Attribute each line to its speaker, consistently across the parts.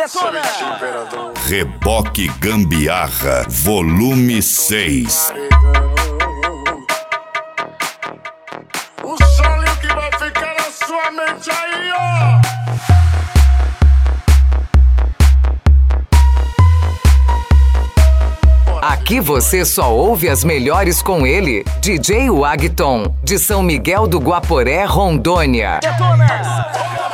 Speaker 1: Detona!
Speaker 2: Reboque Gambiarra, volume 6.
Speaker 3: O sonho que vai ficar na sua mente aí, ó.
Speaker 4: Aqui você só ouve as melhores com ele, DJ Wagton, de São Miguel do Guaporé, Rondônia.
Speaker 1: Detona!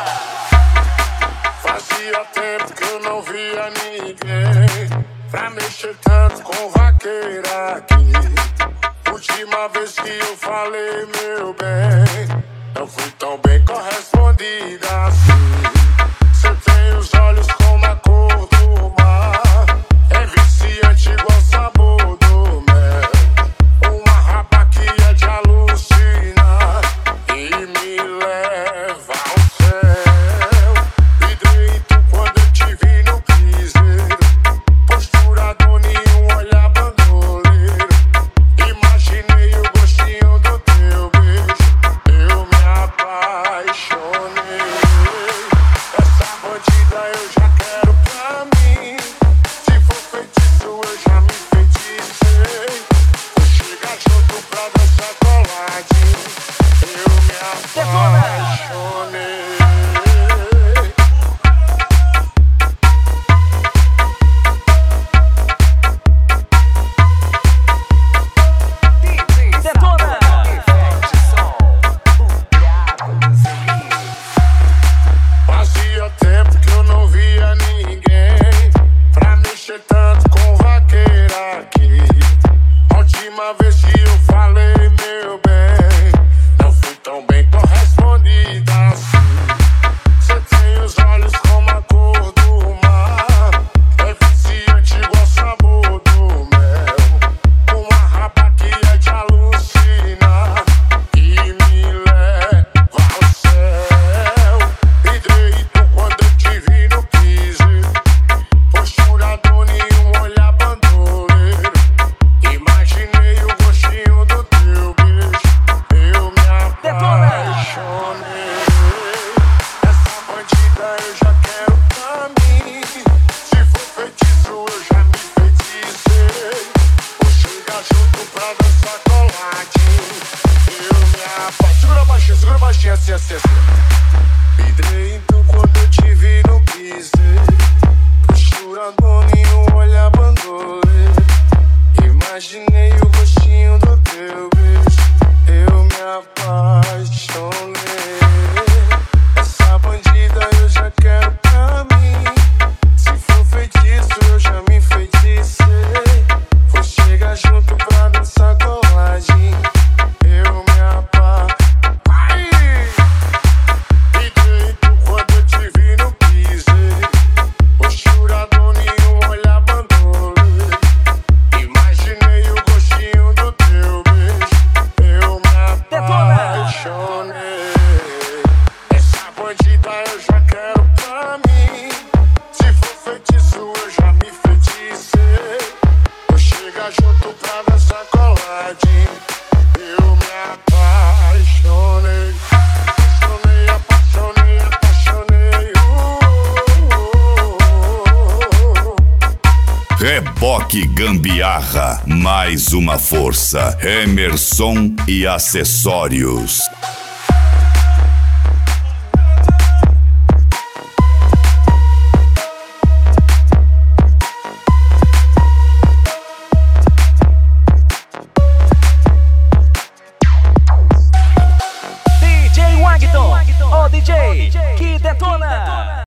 Speaker 3: Fazia tempo que eu não via ninguém pra mexer tanto com vaqueira aqui. Última vez que eu falei, meu bem, não fui tão bem correspondida assim. Você tem os olhos como a cor do mar, é viciante igual sabor do mel. Uma rapa que é de alucinar e me leva ao céu. Direito quando eu te vi no piseiro, postura dona e um olhar bandoleiro. Imaginei o gostinho do teu beijo, eu me apaixonei. Essa bandida eu já quero pra mim. Se for feitiço eu já me feticei. Vou chegar junto pra dançar coladinho, eu me apaixonei.
Speaker 1: Detona!
Speaker 3: Fazia tempo que eu não via ninguém pra mexer tanto com vaqueira aqui. A última vez que eu falei, meu bem, não fui tão bem correspondida assim. Você tem os olhos como a cor do mar, é viciante igual sabor do mel. Uma rapa que é de alucinar e me leva ao céu. Direito quando eu te vi no piseiro, postura dona e um olhar bandoleiro. Imaginei o gostinho do teu beijo, eu me apaixonei. Essa bandida eu já quero pra mim. Se for feitiço eu já me feticei. Vou chegar junto pra dançar coladinho, eu me apaixonei. Segura baixinho, assim, assim, assim. Direito quando eu te vi no piseiro, postura dona e um olhar bandoleiro. Imaginei o gostinho do teu beijo, eu me apaixonei. Essa bandida eu já quero pra mim. Se for feitiço eu já me feticei. Vou chegar junto pra dançar coladinho, eu me apaixonei. Direito quando eu te vi no piseiro, postura dona e um olhar bandoleiro. Imaginei o gostinho do teu beijo, eu me apaixonei. Essa bandida eu já quero pra mim. Se for feitiço eu já me feticei. Vou chegar junto pra dançar coladinho, eu me apaixonei. Apaixonei, apaixonei, apaixonei.
Speaker 2: Reboque Gambiarra, mais uma força. Emerson e acessórios.
Speaker 1: DJ Wagton, o DJ que detona!